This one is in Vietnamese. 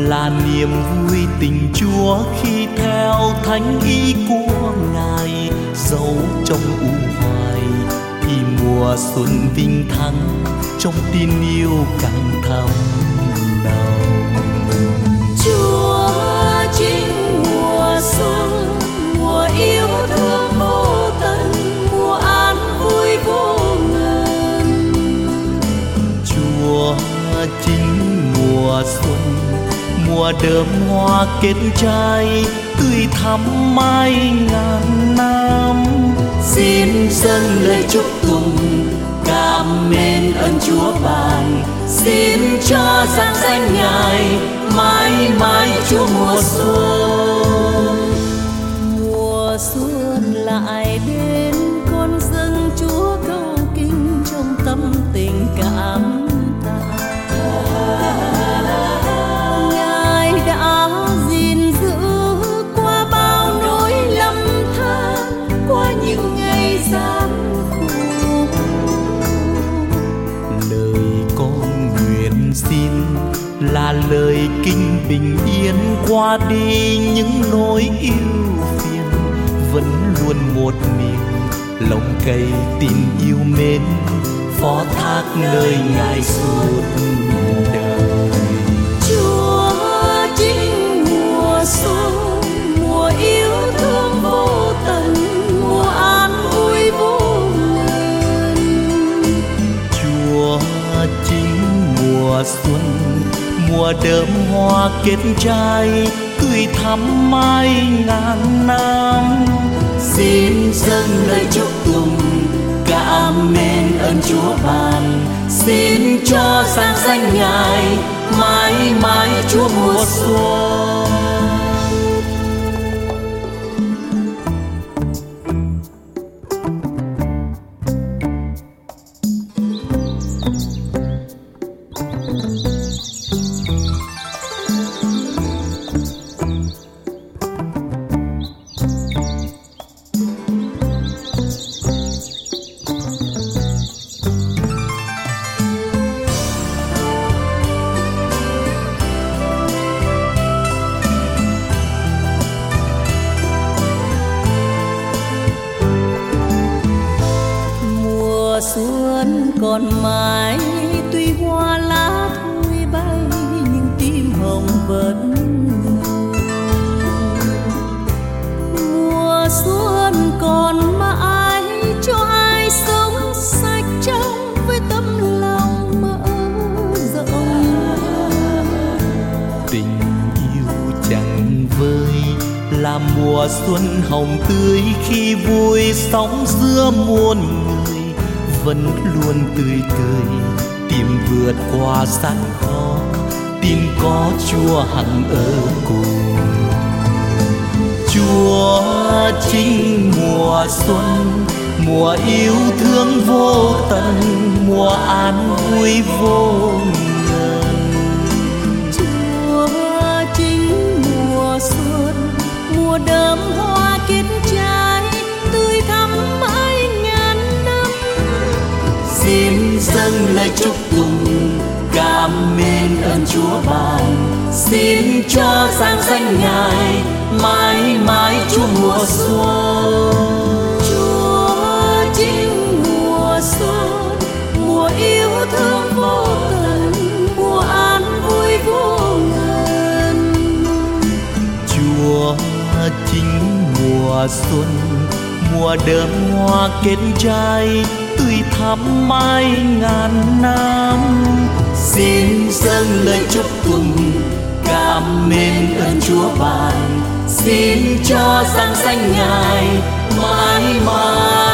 là niềm vui tình Chúa khi theo thánh ý của Ngài. Dẫu trong u hoài thì mùa xuân vinh thắng, trong tin yêu càng thắm nồng. Chúa chính mùa xuân, mùa yêu thương vô tận, mùa an vui vô ngần. Chúa chính mùa xuân, mùa đơm hoa kết trái, tươi thắm mãi ngàn năm. Xin dâng lời chúc tụng, cảm mến ơn Chúa ban. Xin cho sáng danh Ngài mãi mãi Chúa mùa xuân. Mùa xuân lại đến, con dâng Chúa câu kinh trong tâm tình cảm tạ. Ngài đã gìn giữ qua bao nỗi lầm than, qua những ngày gian khổ. Lời con nguyện xin là lời kinh bình yên, qua đi những nỗi yêu phiền. Vẫn luôn một niềm lòng cày tình yêu mến, phó thác nơi Ngài suốt đời. Chúa chính mùa xuân, mùa yêu thương vô tận, mùa an vui vô ngần. Chúa chính mùa xuân, mùa đơm hoa kết trái, tươi thắm mãi ngàn năm. Xin dâng lời chúc tụng, cảm mến ơn Chúa ban. Xin cho sáng danh Ngài mãi mãi Chúa mùa xuân. Xuân còn mãi, tuy hoa lá thôi bay, nhưng tim hồng vẫn mùa xuân còn mãi, cho ai sống sạch trong với tấm lòng mở rộng. Tình yêu chẳng vơi là mùa xuân hồng tươi, khi vui sóng giữa muôn người vẫn luôn tươi cười, tìm vượt qua gian khó, tin có Chúa hằng ở cùng. Chúa chính mùa xuân, mùa yêu thương vô tận, mùa an vui vô ngần. Chúa chính mùa xuân, mùa đơm hoa kết trái, tươi thắm mãi ngàn năm. Xin dâng lời chúc tụng, cảm mến ơn Chúa ban. Xin cho sáng danh Ngài mãi mãi Chúa mùa xuân. Chúa chính mùa xuân, mùa yêu thương vô tận, mùa an vui vô ngần. Chúa chính mùa xuân, mùa đơm hoa kết trái, tươi thắm mãi ngàn năm. Xin dâng lời chúc tụng, cảm mến ơn Chúa ban. Xin cho sáng danh Ngài mãi mãi